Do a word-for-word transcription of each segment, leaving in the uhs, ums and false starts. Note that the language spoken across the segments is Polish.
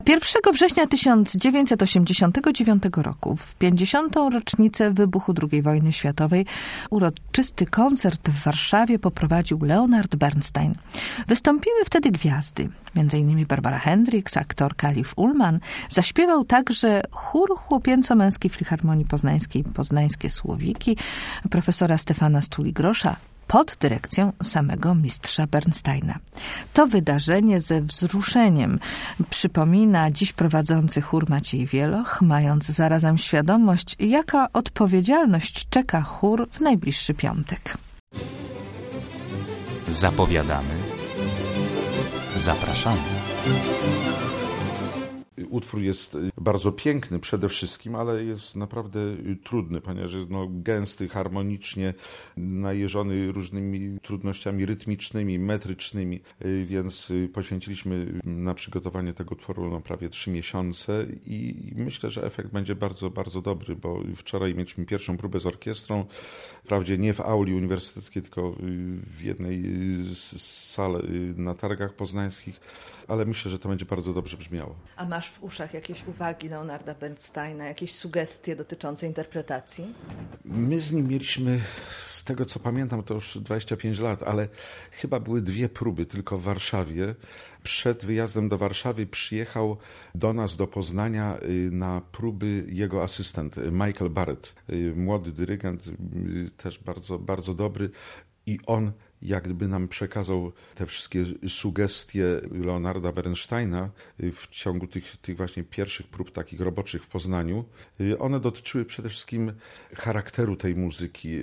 pierwszego września tysiąc dziewięćset osiemdziesiątego dziewiątego roku, w pięćdziesiątą rocznicę wybuchu drugiej wojny światowej, uroczysty koncert w Warszawie poprowadził Leonard Bernstein. Wystąpiły wtedy gwiazdy, między innymi Barbara Hendricks, aktorka Liv Ullmann. Zaśpiewał także chór chłopięco-męski Filharmonii Poznańskiej Poznańskie Słowiki profesora Stefana Stuli-Grosza, pod dyrekcją samego mistrza Bernsteina. To wydarzenie ze wzruszeniem przypomina dziś prowadzący chór Maciej Wieloch, mając zarazem świadomość, jaka odpowiedzialność czeka chór w najbliższy piątek. Zapowiadamy, zapraszamy. Utwór jest bardzo piękny przede wszystkim, ale jest naprawdę trudny, ponieważ jest no, gęsty, harmonicznie, najeżony różnymi trudnościami rytmicznymi, metrycznymi, więc poświęciliśmy na przygotowanie tego utworu no, prawie trzy miesiące i myślę, że efekt będzie bardzo, bardzo dobry, bo wczoraj mieliśmy pierwszą próbę z orkiestrą, wprawdzie nie w auli uniwersyteckiej, tylko w jednej z sal na targach poznańskich, ale myślę, że to będzie bardzo dobrze brzmiało. A masz w uszach jakieś uwagi Leonarda Bernsteina, jakieś sugestie dotyczące interpretacji? My z nim mieliśmy, z tego co pamiętam, to już dwadzieścia pięć lat, ale chyba były dwie próby tylko w Warszawie. Przed wyjazdem do Warszawy przyjechał do nas, do Poznania, na próby jego asystent Michael Barrett, młody dyrygent, też bardzo, bardzo dobry, i on jak gdyby nam przekazał te wszystkie sugestie Leonarda Bernsteina w ciągu tych, tych właśnie pierwszych prób takich roboczych w Poznaniu. One dotyczyły przede wszystkim charakteru tej muzyki,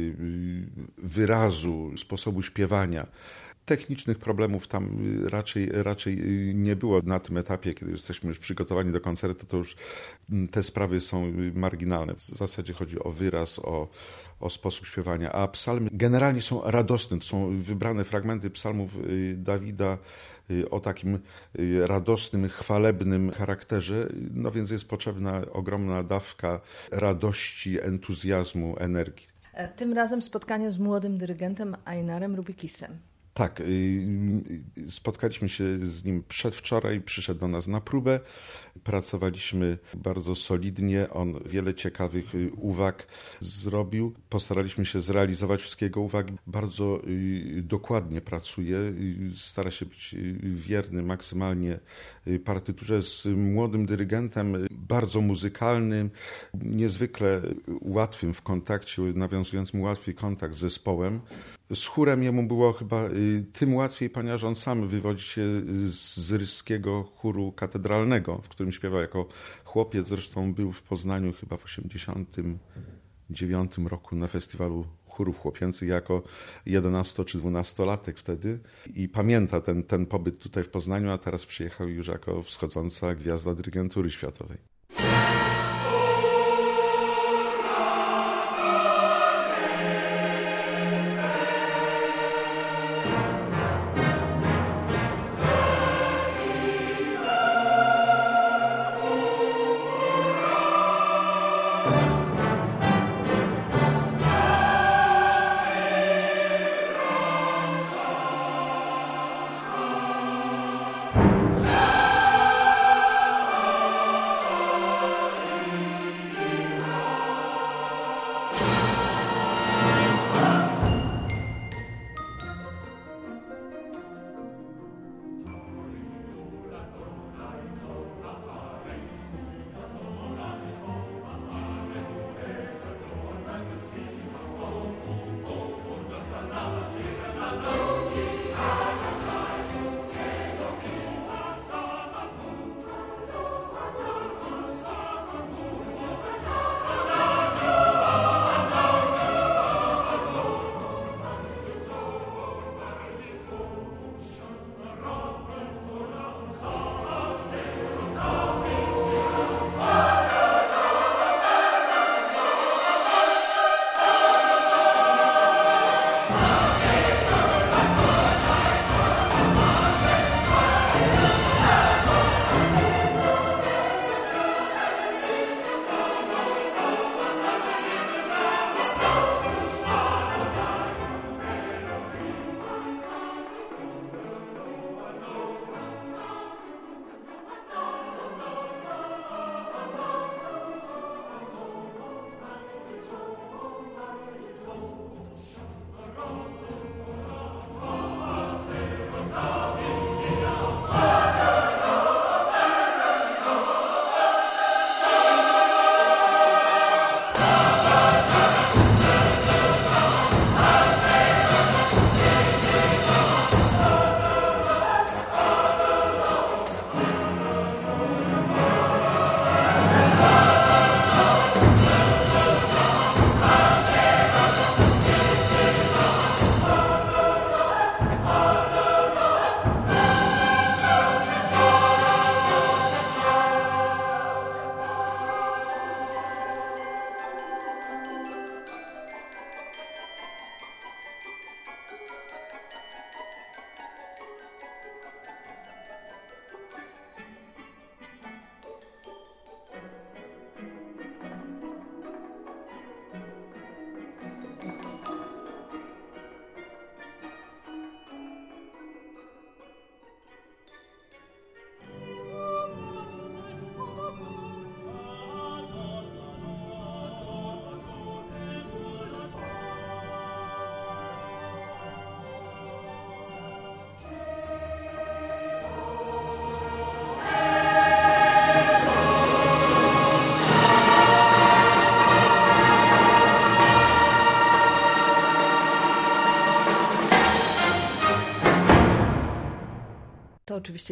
wyrazu, sposobu śpiewania. Technicznych problemów tam raczej, raczej nie było na tym etapie, kiedy jesteśmy już przygotowani do koncertu, to już te sprawy są marginalne. W zasadzie chodzi o wyraz, o, o sposób śpiewania, a psalmy generalnie są radosne. To są wybrane fragmenty psalmów Dawida o takim radosnym, chwalebnym charakterze, no więc jest potrzebna ogromna dawka radości, entuzjazmu, energii. Tym razem spotkanie z młodym dyrygentem Einarem Rubikisem. Tak, spotkaliśmy się z nim przedwczoraj, przyszedł do nas na próbę, pracowaliśmy bardzo solidnie, on wiele ciekawych uwag zrobił, postaraliśmy się zrealizować wszystkie jego uwagi, bardzo dokładnie pracuje, stara się być wierny maksymalnie partyturze, z młodym dyrygentem, bardzo muzykalnym, niezwykle łatwym w kontakcie, nawiązującym łatwy kontakt z zespołem. Z chórem jemu było chyba tym łatwiej, ponieważ on sam wywodzi się z ryskiego chóru katedralnego, w którym śpiewał jako chłopiec. Zresztą był w Poznaniu chyba w osiemdziesiątym dziewiątym roku na festiwalu chórów chłopięcych jako jedenasto czy dwunastolatek wtedy i pamięta ten, ten pobyt tutaj w Poznaniu, a teraz przyjechał już jako wschodząca gwiazda dyrygentury światowej.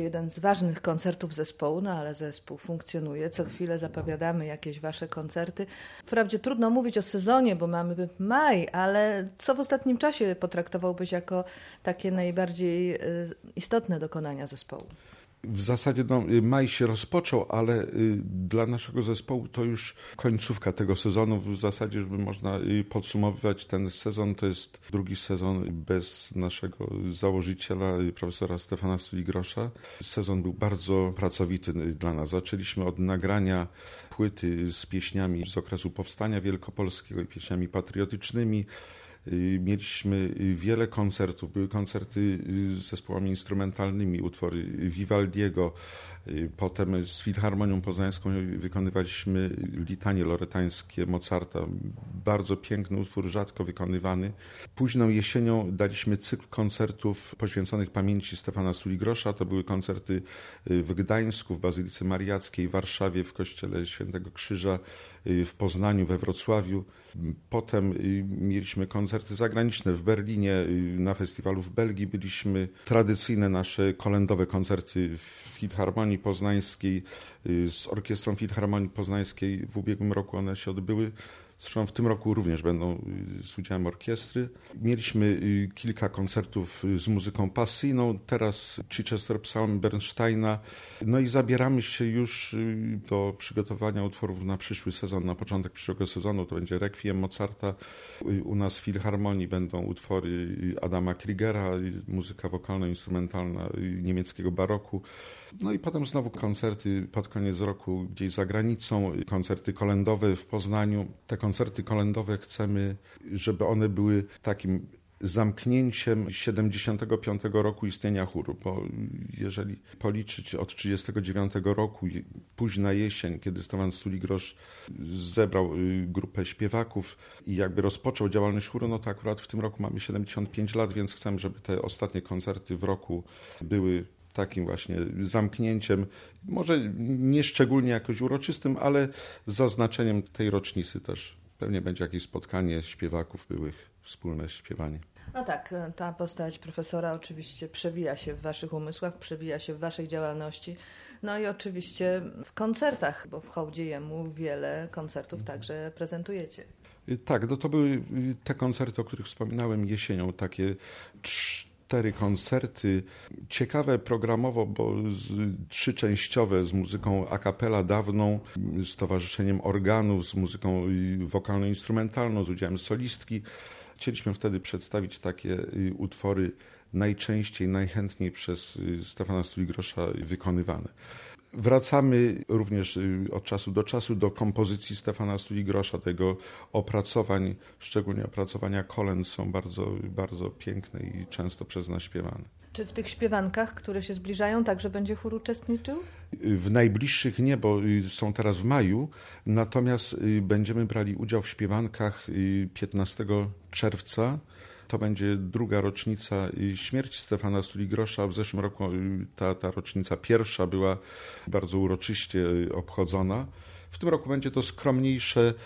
jeden z ważnych koncertów zespołu, no ale zespół funkcjonuje. Co chwilę zapowiadamy jakieś wasze koncerty. Wprawdzie trudno mówić o sezonie, bo mamy maj, ale co w ostatnim czasie potraktowałbyś jako takie najbardziej istotne dokonania zespołu? W zasadzie no, maj się rozpoczął, ale y, dla naszego zespołu to już końcówka tego sezonu. W zasadzie, żeby można y, podsumowywać ten sezon, to jest drugi sezon bez naszego założyciela, y, profesora Stefana Stuli-Grosza. Sezon był bardzo pracowity y, dla nas. Zaczęliśmy od nagrania płyty z pieśniami z okresu Powstania Wielkopolskiego i pieśniami patriotycznymi. Mieliśmy wiele koncertów, były koncerty z zespołami instrumentalnymi, utwory Vivaldiego, potem z Filharmonią Poznańską wykonywaliśmy litanie loretańskie Mozarta, bardzo piękny utwór, rzadko wykonywany. Późną jesienią daliśmy cykl koncertów poświęconych pamięci Stefana Stuli-Grosza, to były koncerty w Gdańsku, w Bazylice Mariackiej, w Warszawie, w Kościele Świętego Krzyża, w Poznaniu, we Wrocławiu. Potem mieliśmy koncerty zagraniczne w Berlinie, na festiwalu w Belgii byliśmy. Tradycyjne nasze kolędowe koncerty w Filharmonii Poznańskiej z Orkiestrą Filharmonii Poznańskiej. W ubiegłym roku one się odbyły. Zresztą w tym roku również będą z udziałem orkiestry. Mieliśmy kilka koncertów z muzyką pasyjną, teraz Chichester Psalm Bernsteina. No i zabieramy się już do przygotowania utworów na przyszły sezon, na początek przyszłego sezonu. To będzie Requiem Mozarta. U nas w Filharmonii będą utwory Adama Kriegera, muzyka wokalno-instrumentalna niemieckiego baroku. No i potem znowu koncerty pod koniec roku gdzieś za granicą, koncerty kolędowe w Poznaniu. Te koncerty kolędowe chcemy, żeby one były takim zamknięciem siedemdziesiątego piątego roku istnienia chóru, bo jeżeli policzyć od trzydziestego dziewiątego roku, późna jesień, kiedy Stefan Stuli-Grosz zebrał grupę śpiewaków i jakby rozpoczął działalność chóru, no to akurat w tym roku mamy siedemdziesiąt pięć lat, więc chcemy, żeby te ostatnie koncerty w roku były takim właśnie zamknięciem, może nie szczególnie jakoś uroczystym, ale z zaznaczeniem tej rocznicy też. Pewnie będzie jakieś spotkanie śpiewaków byłych, wspólne śpiewanie. No tak, ta postać profesora oczywiście przewija się w waszych umysłach, przewija się w waszej działalności. No i oczywiście w koncertach, bo w hołdzie jemu wiele koncertów także prezentujecie. Tak, no to były te koncerty, o których wspominałem jesienią, takie cztery koncerty, ciekawe programowo, bo z, trzyczęściowe z muzyką a cappella dawną, z towarzyszeniem organów, z muzyką wokalno-instrumentalną, z udziałem solistki. Chcieliśmy wtedy przedstawić takie utwory najczęściej, najchętniej przez Stefana Stuli-Grosza wykonywane. Wracamy również od czasu do czasu do kompozycji Stefana Stuli-Grosza, tego opracowań, szczególnie opracowania kolęd są bardzo, bardzo piękne i często przez nas śpiewane. Czy w tych śpiewankach, które się zbliżają, także będzie chór uczestniczył? W najbliższych nie, bo są teraz w maju, natomiast będziemy brali udział w śpiewankach piętnastego czerwca. To będzie druga rocznica śmierci Stefana Stuli-Grosza. W zeszłym roku ta, ta rocznica pierwsza była bardzo uroczyście obchodzona. W tym roku będzie to skromniejsze.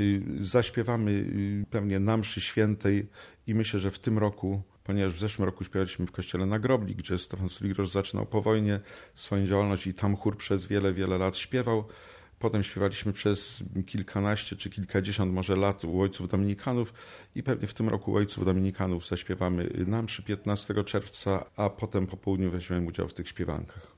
Zaśpiewamy pewnie na mszy świętej i myślę, że w tym roku, ponieważ w zeszłym roku śpiewaliśmy w kościele na Grobli, gdzie Stefan Stuli-Grosz zaczynał po wojnie swoją działalność i tam chór przez wiele, wiele lat śpiewał. Potem śpiewaliśmy przez kilkanaście czy kilkadziesiąt może lat u ojców dominikanów i pewnie w tym roku u ojców dominikanów zaśpiewamy na mszy piętnastego czerwca, a potem po południu weźmiemy udział w tych śpiewankach.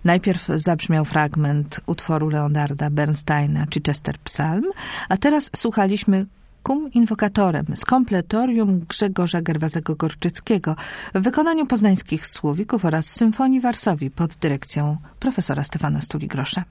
Najpierw zabrzmiał fragment utworu Leonarda Bernsteina, Chichester Psalm, a teraz słuchaliśmy Cum invocatorem z kompletorium Grzegorza Gerwazego-Gorczyckiego w wykonaniu poznańskich Słowików oraz Symfonii Varsovii pod dyrekcją profesora Stefana Stuli-Grosza.